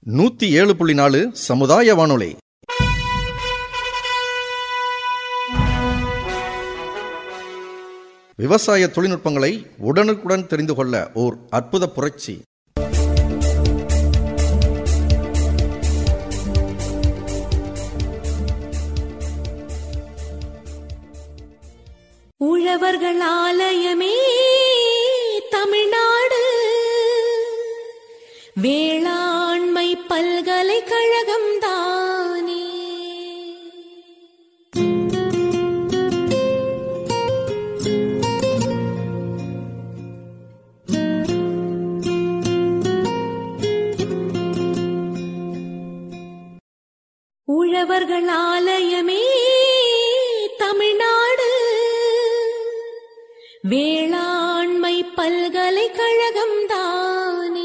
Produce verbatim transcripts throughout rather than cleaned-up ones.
நூத்தி ஏழு புள்ளி நாலு சமுதாய வானொலி. விவசாய தொழில்நுட்பங்களை உடனுக்குடன் தெரிந்து கொள்ள ஓர் அற்புத புரட்சி. உழவர்கள் ஆலயமே தமிழ்நாடு, வேளாண்மை பல்கலைக்கழகம் தானே. உழவர்கள் ஆலயமே தமிழ்நாடு, வேளாண்மை பல்கலைக்கழகம் தானே.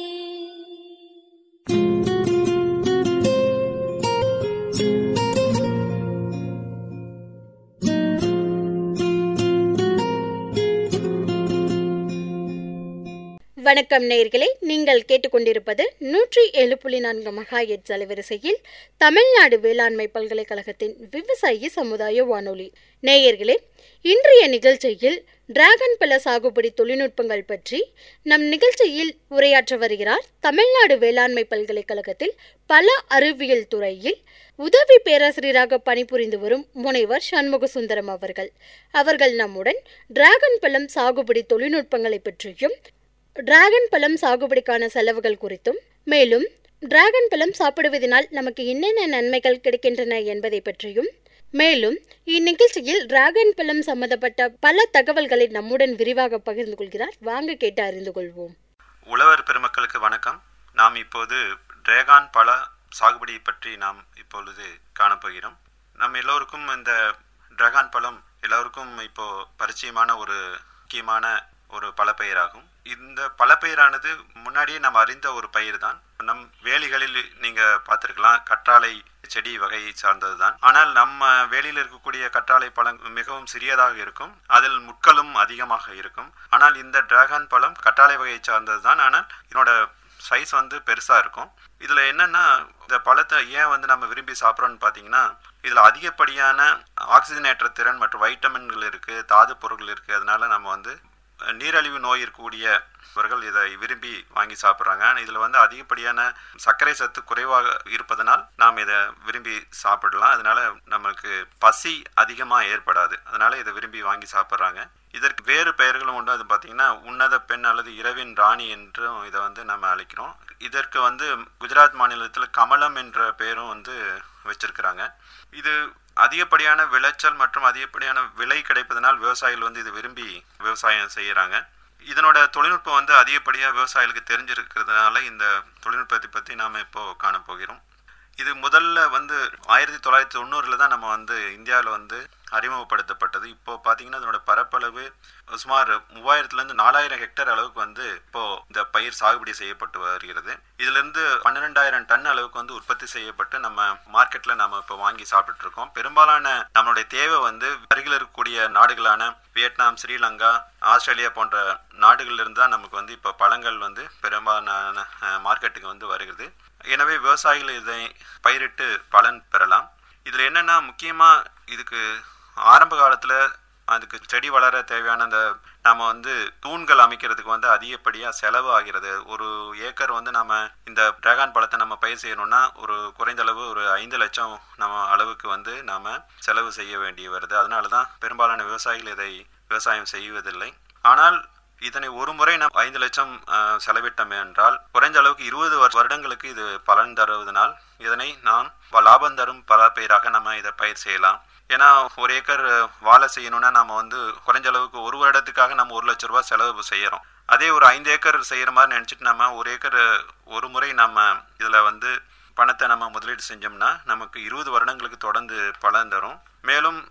வணக்கம் நேயர்களே, நீங்கள் கேட்டுக்கொண்டிருப்பது நூற்றி ஏழு புள்ளி நான்கு மெகாஹெர்ட்ஸ் அலைவரிசையில் தமிழ்நாடு வேளாண்மை பல்கலைக்கழகத்தின் விவசாயி சமுதாய வானொலி. நேயர்களே, இன்றைய நிகழ்ச்சியில் டிராகன் பழ சாகுபடி தொழில்நுட்பங்கள் பற்றி நம் நிகழ்ச்சியில் உரையாற்ற வருகிறார் தமிழ்நாடு வேளாண்மை பல்கலைக்கழகத்தில் பல அறிவியல் துறையில் உதவி பேராசிரியராக பணிபுரிந்து வரும் முனைவர் சண்முக சுந்தரம் அவர்கள். அவர்கள் நம்முடன் டிராகன் பழம் சாகுபடி தொழில்நுட்பங்களை பற்றியும் டிராகன் பழம் சாகுபடிக்கான செலவுகள் குறித்தும், மேலும் டிராகன் பழம் சாப்பிடுவதனால் நமக்கு என்னென்ன நன்மைகள் கிடைக்கின்றன என்பதை பற்றியும், மேலும் இந்நிகழ்ச்சியில் டிராகன் பழம் சம்பந்தப்பட்ட பல தகவல்களை நம்முடன் விரிவாக பகிர்ந்து கொள்கிறார். வாங்க கேட்டு அறிந்து கொள்வோம். உழவர் பெருமக்களுக்கு வணக்கம். நாம் இப்போது டிராகன் பழ சாகுபடி பற்றி நாம் இப்பொழுது காணப்போகிறோம். நம் எல்லோருக்கும் இந்த டிராகன் பழம் எல்லோருக்கும் இப்போ பரிச்சயமான ஒரு முக்கியமான ஒரு பழப்பயிராகும். இந்த பழப்பயிரானது முன்னாடியே நாம் அறிந்த ஒரு பயிர் தான். நம் வேலிகளில் நீங்க பார்த்திருக்கலாம், கற்றாழை செடி வகையை சார்ந்தது தான். ஆனால் நம்ம வேலியில் இருக்கக்கூடிய கற்றாழை பழம் மிகவும் சிறியதாக இருக்கும், அதில் முட்களும் அதிகமாக இருக்கும். ஆனால் இந்த டிராகன் பழம் கற்றாழை வகையை சார்ந்தது தான், ஆனால் இதனோட சைஸ் வந்து பெருசா இருக்கும். இதுல என்னன்னா, இந்த பழத்தை ஏன் வந்து நம்ம விரும்பி சாப்பிட்றோம்னு பாத்தீங்கன்னா, இதுல அதிகப்படியான ஆக்சிஜனேற்ற திறன் மற்றும் வைட்டமின்கள் இருக்கு, தாது பொருட்கள் இருக்கு. அதனால நம்ம வந்து நீரழிவு நோய் இருக்கக்கூடியவர்கள் இதை விரும்பி வாங்கி சாப்பிட்றாங்க. இதில் வந்து அதிகப்படியான சர்க்கரை சத்து குறைவாக இருப்பதனால் நாம் இதை விரும்பி சாப்பிடலாம். அதனால நமக்கு பசி அதிகமாக ஏற்படாது, அதனால இதை விரும்பி வாங்கி சாப்பிட்றாங்க. இதற்கு வேறு பெயர்களும் உண்டு. அது பார்த்தீங்கன்னா உன்னத பெண் அல்லது இரவின் ராணி என்றும் இதை வந்து நம்ம அழைக்கிறோம். இதற்கு வந்து குஜராத் மாநிலத்தில் கமலம் என்ற பெயரும் வந்து வச்சிருக்கிறாங்க. இது அதிகப்படியான விளைச்சல் மற்றும் அதிகப்படியான விலை கிடைப்பதனால் விவசாயிகள் வந்து இது விரும்பி விவசாயம் செய்யறாங்க. இதனோட தொழில்நுட்பம் வந்து அதிகப்படியாக விவசாயிகளுக்கு தெரிஞ்சிருக்கிறதுனால இந்த தொழில்நுட்பத்தை பற்றி நாம் இப்போ காணப்போகிறோம். இது முதல்ல வந்து ஆயிரத்தி தொள்ளாயிரத்தி தொண்ணூறுல தான் நம்ம வந்து இந்தியாவில் வந்து அறிமுகப்படுத்தப்பட்டது. இப்போ பார்த்தீங்கன்னா இதனோட பரப்பளவு சுமார் மூவாயிரத்துலேருந்து நாலாயிரம் ஹெக்டேர் அளவுக்கு வந்து இப்போ இந்த பயிர் சாகுபடி செய்யப்பட்டு வருகிறது. இதுலேருந்து பன்னிரெண்டாயிரம் டன் அளவுக்கு வந்து உற்பத்தி செய்யப்பட்டு நம்ம மார்க்கெட்ல நம்ம இப்போ வாங்கி சாப்பிட்டு இருக்கோம். பெரும்பாலான நம்மளுடைய தேவை வந்து அருகில் இருக்கக்கூடிய நாடுகளான வியட்நாம், ஸ்ரீலங்கா, ஆஸ்திரேலியா போன்ற நாடுகள்ல இருந்து தான் நமக்கு வந்து இப்போ பழங்கள் வந்து பெரும்பாலான மார்க்கெட்டுக்கு வந்து வருகிறது. எனவே விவசாயிகள் இதை பயிரிட்டு பலன் பெறலாம். இதுல என்னன்னா, முக்கியமா இதுக்கு ஆரம்ப காலத்துல அதுக்கு செடி வளர தேவையான அந்த நம்ம வந்து தூண்கள் அமைக்கிறதுக்கு வந்து அதிகப்படியா செலவு ஆகிறது. ஒரு ஏக்கர் வந்து நம்ம இந்த டிராகன் பழத்தை நம்ம பயிர் செய்யணும்னா ஒரு குறைந்த அளவு ஒரு ஐந்து லட்சம் நம்ம அளவுக்கு வந்து நாம செலவு செய்ய வேண்டி வருது. அதனாலதான் பெரும்பாலான விவசாயிகள் இதை விவசாயம் செய்வதில்லை. ஆனால் இதனை ஒரு முறை நாம் ஐந்து லட்சம் செலவிட்டோம் என்றால் குறைஞ்ச அளவுக்கு இருபது வருடங்களுக்கு இது பலன் தருவதனால் இதனை நாம் லாபம் தரும் பல பயிராக நம்ம இதை பயிர் செய்யலாம். ஏன்னா ஒரு ஏக்கர் வாழை செய்யணும்னா நம்ம வந்து குறைஞ்ச அளவுக்கு ஒரு வருடத்துக்காக நம்ம ஒரு லட்சம் ரூபாய் செலவு செய்யறோம். அதே ஒரு ஐந்து ஏக்கர் செய்யற மாதிரி நினைச்சிட்டு நம்ம ஒரு ஏக்கர் ஒரு முறை நம்ம இதுல வந்து பணத்தை நம்ம முதலீடு செஞ்சோம்னா நமக்கு இருபது வருடங்களுக்கு தொடர்ந்து பலன் தரும். மேலும்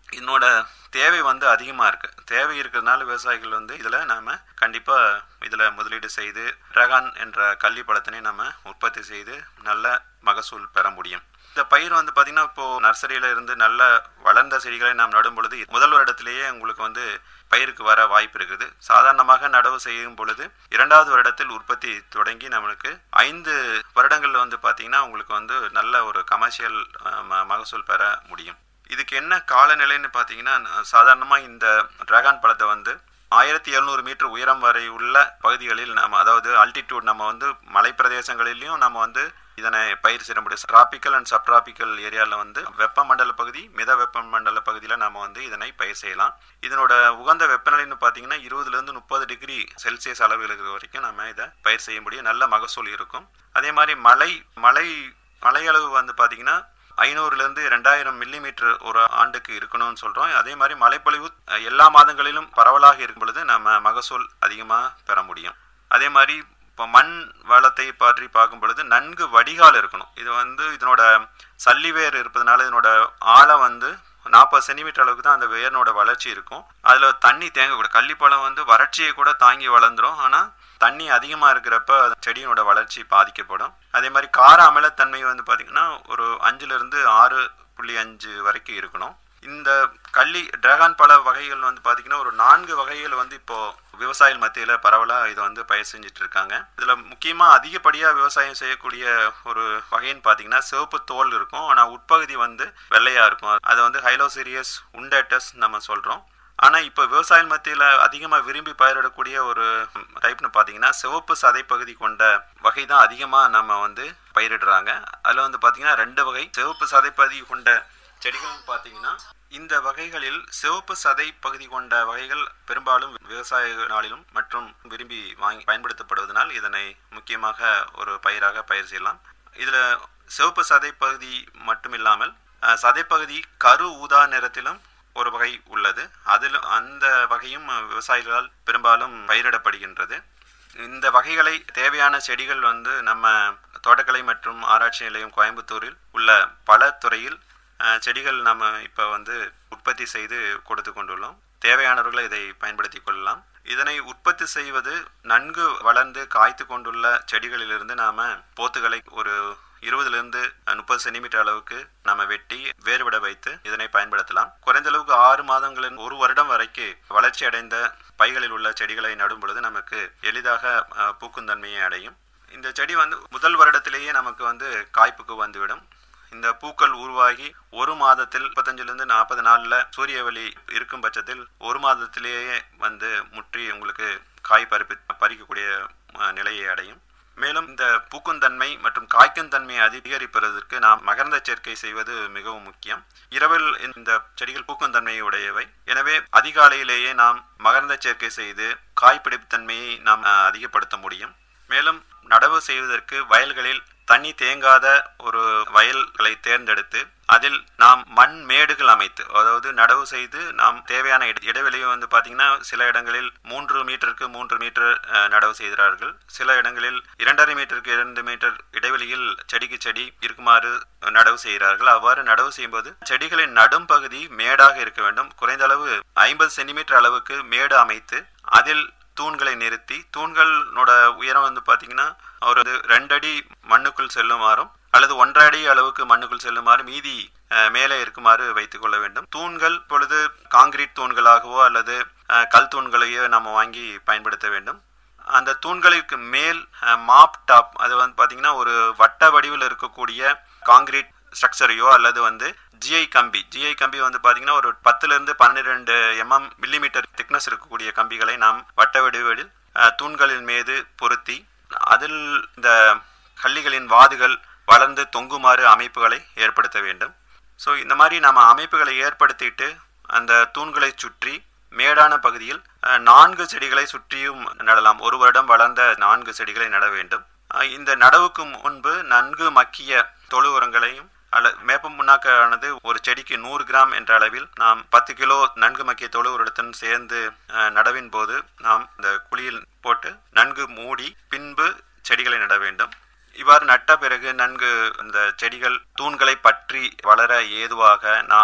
இதனோட தேவை வந்து அதிகமாக இருக்குது. தேவை இருக்கிறதுனால விவசாயிகள் வந்து இதில் நாம் கண்டிப்பாக இதில் முதலீடு செய்து டிராகன் என்ற கள்ளி பழத்தினை நம்ம உற்பத்தி செய்து நல்ல மகசூல் பெற முடியும். இந்த பயிர் வந்து பார்த்திங்கன்னா இப்போது நர்சரியில் இருந்து நல்ல வளர்ந்த செடிகளை நாம் நடும் பொழுது முதல் வருடத்திலேயே உங்களுக்கு வந்து பயிருக்கு வர வாய்ப்பு இருக்குது. சாதாரணமாக நடவு செய்யும் பொழுது இரண்டாவது வருடத்தில் உற்பத்தி தொடங்கி நம்மளுக்கு ஐந்து வருடங்களில் வந்து பார்த்திங்கன்னா உங்களுக்கு வந்து நல்ல ஒரு கமர்ஷியல் மகசூல் பெற முடியும். இதுக்கு என்ன காலநிலைன்னு பார்த்தீங்கன்னா, சாதாரணமாக இந்த டிராகன் பழத்தை வந்து ஆயிரத்தி எழுநூறு மீட்டர் உயரம் வரை உள்ள பகுதிகளில் நம்ம, அதாவது அல்டிடியூட், நம்ம வந்து மலை பிரதேசங்களிலையும் நம்ம வந்து இதனை பயிர் செய்ய முடியும். டிராபிக்கல் அண்ட் சப்டிராபிக்கல் ஏரியாவில் வந்து வெப்பமண்டல பகுதி, மித வெப்பமண்டல பகுதியில் நம்ம வந்து இதனை பயிர் செய்யலாம். இதனோட உகந்த வெப்பநிலைன்னு பார்த்தீங்கன்னா இருபதுலேருந்து முப்பது டிகிரி செல்சியஸ் அளவுகளுக்கு வரைக்கும் நம்ம இதை பயிர் செய்ய முடியும். நல்ல மகசூல் இருக்கும். அதே மாதிரி மழை மழை மழையளவு வந்து பார்த்தீங்கன்னா ஐநூறுலேருந்து ரெண்டாயிரம் மில்லி மீட்டர் ஒரு ஆண்டுக்கு இருக்கணும்னு சொல்கிறோம். அதே மாதிரி மழைப்பொழிவு எல்லா மாதங்களிலும் பரவலாக இருக்கும் பொழுது நம்ம மகசூல் அதிகமாக பெற முடியும். அதே மாதிரி இப்போ மண் வளத்தை பற்றி பார்க்கும் பொழுது நன்கு வடிகால் இருக்கணும். இது வந்து இதனோட சல்லி வேர் இருப்பதனால இதனோட ஆழம் வந்து நாற்பது சென்டிமீட்டர் அளவுக்கு தான் அந்த வேர்னோட வளர்ச்சி இருக்கும். அதில் தண்ணி தேங்கக்கூடாது. கள்ளிப்பழம் வந்து வறட்சியை கூட தாங்கி வளர்ந்துடும். ஆனால் தண்ணி அதிகமாக இருக்கிறப்ப செடியினோட வளர்ச்சி பாதிக்கப்படும். அதே மாதிரி கார அமிலத்தன்மை வந்து பார்த்திங்கன்னா ஒரு அஞ்சுலேருந்து ஆறு புள்ளி அஞ்சு வரைக்கும் இருக்கணும். இந்த கள்ளி டிராகன் பழ வகைகள் வந்து பார்த்திங்கன்னா ஒரு நான்கு வகைகள் வந்து இப்போது விவசாயிகள் மத்தியில் பரவலாக இதை வந்து பயிர் செஞ்சுட்டு இருக்காங்க. இதில் முக்கியமாக அதிகப்படியாக விவசாயம் செய்யக்கூடிய ஒரு வகைன்னு பார்த்தீங்கன்னா சிவப்பு தோல் இருக்கும், ஆனால் உட்பகுதி வந்து வெள்ளையாக இருக்கும். அதை வந்து ஹைலோசிரியஸ் உண்டேட்டஸ் நம்ம சொல்கிறோம். ஆனால் இப்போ விவசாய மத்தியில் அதிகமாக விரும்பி பயிரிடக்கூடிய ஒரு டைப்னு பார்த்தீங்கன்னா சிவப்பு சதைப்பகுதி கொண்ட வகை தான் அதிகமாக நம்ம வந்து பயிரிடுறாங்க. அதில் வந்து பார்த்தீங்கன்னா ரெண்டு வகை சிவப்பு சதைப்பகுதி கொண்ட செடிகள்னு பார்த்தீங்கன்னா இந்த வகைகளில் சிவப்பு சதை பகுதி கொண்ட வகைகள் பெரும்பாலும் விவசாய நாளிலும் மற்றும் விரும்பி வாங்கி பயன்படுத்தப்படுவதனால் இதனை முக்கியமாக ஒரு பயிராக பயிர் செய்யலாம். இதில் சிவப்பு சதை பகுதி மட்டும் இல்லாமல் சதைப்பகுதி கரு ஊதா நிறத்திலும் ஒரு வகை உள்ளது. அதில் அந்த வகையும் விவசாயிகளால் பெரும்பாலும் பயிரிடப்படுகின்றது. இந்த வகைகளை தேவையான செடிகள் வந்து நம்ம தோட்டக்கலை மற்றும் ஆராய்ச்சி நிலையம் கோயம்புத்தூரில் உள்ள பல துறையில் செடிகள் நம்ம இப்போ வந்து உற்பத்தி செய்து கொடுத்து கொண்டுள்ளோம். தேவையானவர்களை இதை பயன்படுத்தி கொள்ளலாம். இதனை உற்பத்தி செய்வது நன்கு வளர்ந்து காய்த்து கொண்டுள்ள செடிகளிலிருந்து நாம் போத்துகளை ஒரு இருபதுலேருந்து முப்பது சென்டிமீட்டர் அளவுக்கு நம்ம வெட்டி வேறுவிட வைத்து இதனை பயன்படுத்தலாம். குறைந்த அளவுக்கு ஆறு மாதங்களின் ஒரு வருடம் வரைக்கும் வளர்ச்சி அடைந்த பைகளில் உள்ள செடிகளை நடும் பொழுது நமக்கு எளிதாக பூக்கும் தன்மையை அடையும். இந்த செடி வந்து முதல் வருடத்திலேயே நமக்கு வந்து காய்ப்புக்கு வந்துவிடும். இந்த பூக்கள் உருவாகி ஒரு மாதத்தில் முப்பத்தஞ்சிலிருந்து நாற்பது நாளில் சூரிய ஒளி இருக்கும் பட்சத்தில் ஒரு மாதத்திலேயே வந்து முற்றி உங்களுக்கு காய் பறிப்பு பறிக்கக்கூடிய நிலையை அடையும். மேலும் இந்த பூக்கும் தன்மை மற்றும் காய்க்கும் தன்மையை அதிகரிப்பதற்கு நாம் மகரந்த சேர்க்கை செய்வது மிகவும் முக்கியம். இரவில் இந்த செடிகள் பூக்கும் தன்மையை உடையவை. எனவே அதிகாலையிலேயே நாம் மகரந்த சேர்க்கை செய்து காய்பிடிப்பு தன்மையை நாம் அதிகப்படுத்த முடியும். மேலும் நடவு செய்வதற்கு வயல்களில் தண்ணி தேங்காத ஒரு வயல்களை தேர்ந்தெடுத்து அதில் நாம் மண் மேடுகள் அமைத்து, அதாவது நடவு செய்து நாம் தேவையான இடைவெளியை வந்து பார்த்தீங்கன்னா சில இடங்களில் மூன்று மீட்டருக்கு மூன்று மீட்டர் நடவு செய்கிறார்கள். சில இடங்களில் இரண்டரை மீட்டருக்கு இரண்டு மீட்டர் இடைவெளியில் செடிக்கு செடி இருக்குமாறு நடவு செய்கிறார்கள். அவ்வாறு நடவு செய்யும்போது செடிகளின் நடும் பகுதி மேடாக இருக்க வேண்டும். குறைந்த அளவு ஐம்பது சென்டிமீட்டர் அளவுக்கு மேடு அமைத்து அதில் தூண்களை நிறுத்தி, தூண்களோட உயரம் வந்து பார்த்தீங்கன்னா ஒரு ரெண்டு அடி மண்ணுக்குள் செல்லுமாறும் அல்லது ஒன்றரை அடி அளவுக்கு மண்ணுக்குள் செல்லுமாறு மீதி மேலே இருக்குமாறு வைத்துக் கொள்ள வேண்டும். தூண்கள் இப்பொழுது காங்கிரீட் தூண்களாகவோ அல்லது கல் தூண்களையோ நம்ம வாங்கி பயன்படுத்த வேண்டும். அந்த தூண்களுக்கு மேல் மாப் டாப், அது வந்து பார்த்தீங்கன்னா ஒரு வட்ட வடிவில் இருக்கக்கூடிய காங்கிரீட் ஸ்ட்ரக்சரையோ அல்லது வந்து ஜிஐ கம்பி ஜிஐ கம்பி வந்து பார்த்தீங்கன்னா ஒரு பத்துலேருந்து பன்னிரெண்டு எம்எம் மில்லிமீட்டர் திக்னஸ் இருக்கக்கூடிய கம்பிகளை நாம் வட்ட வடிவில் தூண்களின் மீது பொருத்தி அதில் இந்த கள்ளிகளின் வாதுகள் வளர்ந்து தொங்குமாறு அமைப்புகளை ஏற்படுத்த வேண்டும். ஸோ இந்த மாதிரி நம்ம அமைப்புகளை ஏற்படுத்திட்டு அந்த தூண்களை சுற்றி மேடான பகுதியில் நான்கு செடிகளை சுற்றியும் நடலாம். ஒரு வருடம் வளர்ந்த நான்கு செடிகளை நட வேண்டும். இந்த நடவுக்கு முன்பு நன்கு மக்கிய தொழு உரங்களையும் அல்ல மேப்பம் புண்ணாக்கானது ஒரு செடிக்கு நூறு கிராம் என்ற அளவில் நாம் பத்து கிலோ நன்கு மக்கிய தொழு உரத்துடன் சேர்ந்து நடவின் போது நாம் இந்த குழியில் போட்டு நன்கு மூடி பின்பு செடிகளை நட வேண்டும். இவ்வாறு நட்ட பிறகு நன்கு இந்த செடிகள் தூண்களை பற்றி வளர ஏதுவாக நாம்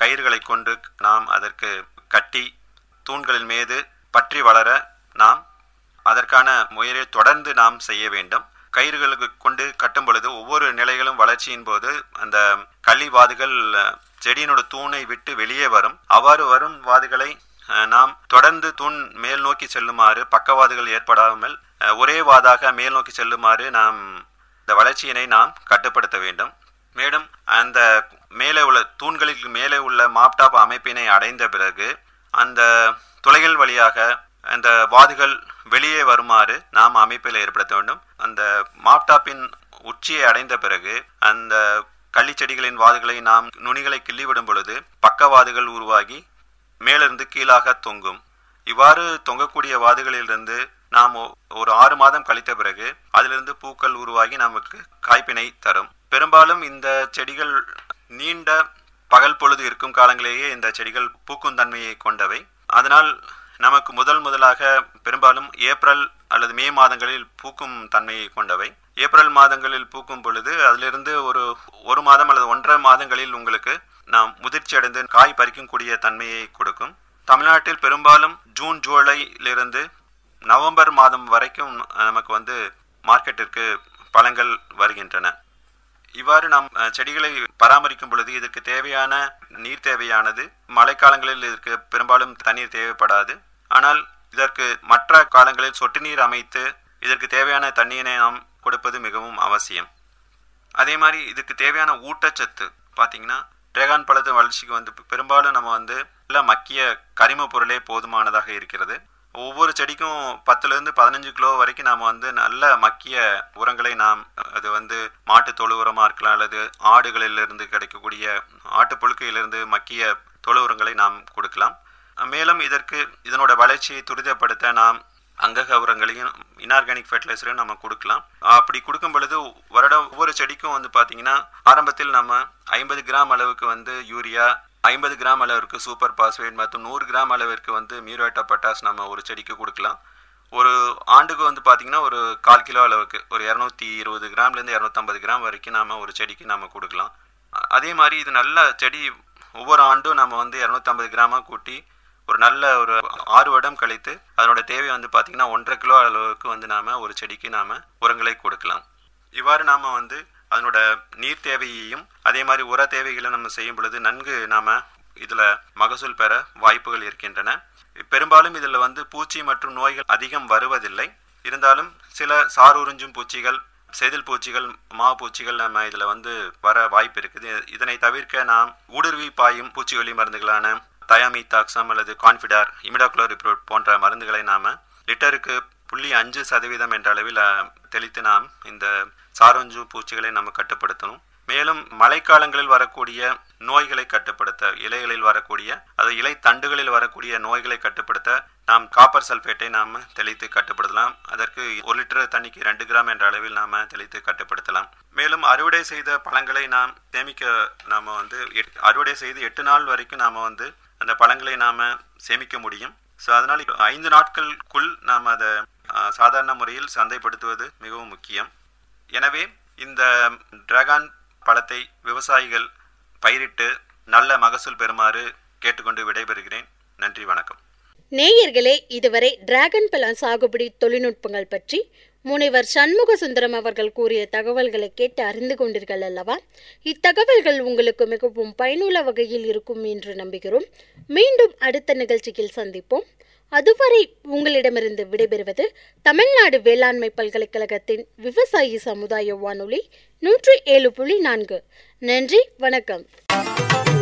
கயிறுகளை கொண்டு நாம் அதற்கு கட்டி தூண்களின் மீது பற்றி வளர நாம் அதற்கான முயற்சியை தொடர்ந்து நாம் செய்ய வேண்டும். கயிறுகளுக்கு கொண்டு கட்டும் பொழுது ஒவ்வொரு நிலைகளும் வளர்ச்சியின் போது அந்த களி வாதுகள் செடியினோட தூணை விட்டு வெளியே வரும். அவ்வாறு வரும் வாதுகளை நாம் தொடர்ந்து தூண் மேல் நோக்கி செல்லுமாறு, பக்கவாதுகள் ஏற்படாமல் ஒரே வாதாக மேல் நோக்கி செல்லுமாறு நாம் இந்த வளர்ச்சியினை நாம் கட்டுப்படுத்த வேண்டும். மேலும் அந்த மேலே உள்ள தூண்களில் மேலே உள்ள மாப்டாப் அமைப்பினை அடைந்த பிறகு அந்த துளைகள் வழியாக அந்த வாதுகள் வெளியே வருமாறு நாம் அமைப்பில் ஏற்படுத்த வேண்டும். அந்த மாப்டாப்பின் உச்சியை அடைந்த பிறகு அந்த கள்ளிச்செடிகளின் வாதுகளை நாம் நுனிகளை கிள்ளிவிடும் பொழுது பக்கவாதுகள் உருவாகி மேலிருந்து கீழாக தொங்கும். இவ்வாறு தொங்கக்கூடிய வாதுகளிலிருந்து நாம் ஒரு ஆறு மாதம் கழித்த பிறகு அதிலிருந்து பூக்கள் உருவாகி நமக்கு காய்ப்பினை தரும். பெரும்பாலும் இந்த செடிகள் நீண்ட பகல் பொழுது இருக்கும் காலங்களிலேயே இந்த செடிகள் பூக்கும் தன்மையை கொண்டவை. அதனால் நமக்கு முதல் முதலாக பெரும்பாலும் ஏப்ரல் அல்லது மே மாதங்களில் பூக்கும் தன்மையை கொண்டவை. ஏப்ரல் மாதங்களில் பூக்கும் பொழுது அதிலிருந்து ஒரு ஒரு மாதம் அல்லது ஒன்றரை மாதங்களில் உங்களுக்கு நாம் முதிர்ச்சி அடைந்து காய் பறிக்கக்கூடிய தன்மையை கொடுக்கும். தமிழ்நாட்டில் பெரும்பாலும் ஜூன் ஜூலையிலிருந்து நவம்பர் மாதம் வரைக்கும் நமக்கு வந்து மார்க்கெட்டிற்கு பழங்கள் வருகின்றன. இவ்வாறு நாம் செடிகளை பராமரிக்கும் பொழுது இதற்கு தேவையான நீர் தேவையானது மழைக்காலங்களில் இதற்கு பெரும்பாலும் தண்ணீர் தேவைப்படாது. ஆனால் இதற்கு மற்ற காலங்களில் சொட்டு நீர் அமைத்து இதற்கு தேவையான தண்ணீரை நாம் கொடுப்பது மிகவும் அவசியம். அதே மாதிரி இதுக்கு தேவையான ஊட்டச்சத்து பார்த்தீங்கன்னா டிராகன் பழத்து வளர்ச்சிக்கு வந்து பெரும்பாலும் நம்ம வந்து நல்ல மக்கிய கரிம பொருளே போதுமானதாக இருக்கிறது. ஒவ்வொரு செடிக்கும் பத்துலேருந்து பதினஞ்சு கிலோ வரைக்கும் நாம் வந்து நல்ல மக்கிய உரங்களை நாம் அது வந்து மாட்டு தொழு உரமாக இருக்கலாம் அல்லது ஆடுகளிலிருந்து கிடைக்கக்கூடிய ஆட்டு புழுக்கையிலிருந்து மக்கிய தொழு உரங்களை நாம் கொடுக்கலாம். மேலும் இதற்கு இதனோட வளர்ச்சியை துரிதப்படுத்த நாம் அங்கக உரங்களையும் இன்ஆர்கானிக் ஃபெர்டிலைசரையும் நம்ம கொடுக்கலாம். அப்படி கொடுக்கும் பொழுது வருடம் ஒவ்வொரு செடிக்கும் வந்து பார்த்தீங்கன்னா ஆரம்பத்தில் நம்ம ஐம்பது கிராம் அளவுக்கு வந்து யூரியா, ஐம்பது கிராம் அளவிற்கு சூப்பர் பாஸ்பேட் மற்றும் நூறு கிராம் அளவிற்கு வந்து மியூரேட் ஆஃப் பொட்டாஸ் நம்ம ஒரு செடிக்கு கொடுக்கலாம். ஒரு ஆண்டுக்கு வந்து பார்த்திங்கன்னா ஒரு கால் கிலோ அளவுக்கு ஒரு இரநூத்தி இருபது கிராம்லேருந்து இரநூத்தம்பது கிராம் வரைக்கும் நாம் ஒரு செடிக்கு நம்ம கொடுக்கலாம். அதே மாதிரி இது நல்ல செடி ஒவ்வொரு ஆண்டும் நம்ம வந்து இரநூத்தம்பது கிராமாக கூட்டி ஒரு நல்ல ஒரு ஆறு வருடம் கழித்து அதனோட தேவை வந்து பார்த்திங்கன்னா ஒன்றரை கிலோ அளவுக்கு வந்து நாம் ஒரு செடிக்கு நாம் உரங்களை கொடுக்கலாம். இவ்வாறு நாம் வந்து அதனோட நீர் தேவையையும் அதே மாதிரி உர தேவைகளை நம்ம செய்யும் பொழுது நன்கு நாம் இதில் மகசூல் பெற வாய்ப்புகள் இருக்கின்றன. பெரும்பாலும் இதில் வந்து பூச்சி மற்றும் நோய்கள் அதிகம் வருவதில்லை. இருந்தாலும் சில சார் உறிஞ்சும் பூச்சிகள், செதில் பூச்சிகள், மா பூச்சிகள் நம்ம இதில் வந்து வர வாய்ப்பு இருக்குது. இதனை தவிர்க்க நாம் ஊடுருவி பாயும் பூச்சிக்கொல்லி மருந்துகளான தயாமீத்தாக்சம் அல்லது கான்ஃபிடார், இமிடாக்ளோரிப்ரோட் போன்ற மருந்துகளை நாம் லிட்டருக்கு புள்ளி அஞ்சு சதவீதம் என்ற அளவில் தெளித்து நாம் இந்த சாரொஞ்சு பூச்சிகளை நம்ம கட்டுப்படுத்தணும். மேலும் மழைக்காலங்களில் வரக்கூடிய நோய்களை கட்டுப்படுத்த, இலைகளில் வரக்கூடிய அது இலை தண்டுகளில் வரக்கூடிய நோய்களை கட்டுப்படுத்த நாம் காப்பர் சல்ஃபேட்டை நாம் தெளித்து கட்டுப்படுத்தலாம். அதற்கு ஒரு லிட்டர் தண்ணிக்கு ரெண்டு கிராம் என்ற அளவில் நாம் தெளித்து கட்டுப்படுத்தலாம். மேலும் அறுவடை செய்த பழங்களை நாம் சேமிக்க நாம் வந்து அறுவடை செய்து எட்டு நாள் வரைக்கும் நாம் வந்து அந்த பழங்களை நாம் சேமிக்க முடியும். ஸோ அதனால் ஐந்து நாட்களுக்குள் நாம் அதை சாதாரண முறையில் சந்தைப்படுத்துவது மிகவும் முக்கியம். எனவே இந்த டிராகன் பழத்தை விவசாயிகள் பயிரிட்டு நல்ல மகசூல் பெறுமாறு கேட்டுக்கொண்டு விடைபெறுகிறேன். நன்றி, வணக்கம். நேயர்களே, இதுவரை டிராகன் பழம் சாகுபடி தொழில்நுட்பங்கள் பற்றி முனைவர் சண்முக சுந்தரம் அவர்கள் கூறிய தகவல்களை கேட்டு அறிந்து கொண்டீர்கள் அல்லவா? இத்தகவல்கள் உங்களுக்கு மிகவும் பயனுள்ள வகையில் இருக்கும் என்று நம்புகிறோம். மீண்டும் அடுத்த நிகழ்ச்சியில் சந்திப்போம். அதுவரை உங்களிடமிருந்து விடைபெறுவது தமிழ்நாடு வேளாண்மை பல்கலைக்கழகத்தின் விவசாயி சமுதாய வானொலி நூற்றி ஏழு புள்ளி நான்கு. நன்றி, வணக்கம்.